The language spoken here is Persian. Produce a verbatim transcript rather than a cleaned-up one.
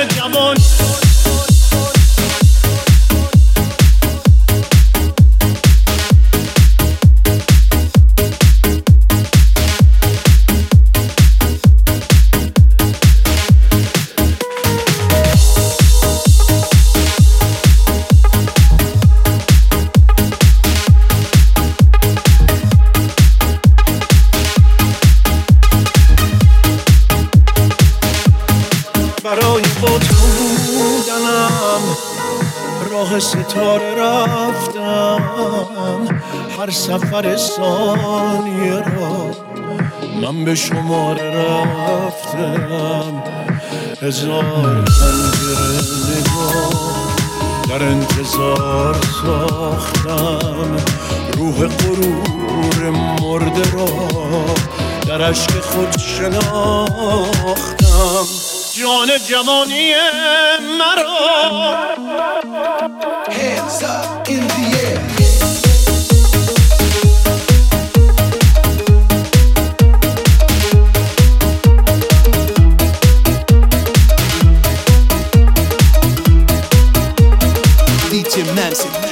جوان برای خود بودنم راه ستاره رفتم، هر سفر ثانیه را من به شماره رفتم. هزار پنجره نگاه در انتظار ساختم، روح غرور مرده را در عشق خود شناختم. جان جوانی مرا Hands up in the air. D J Madison.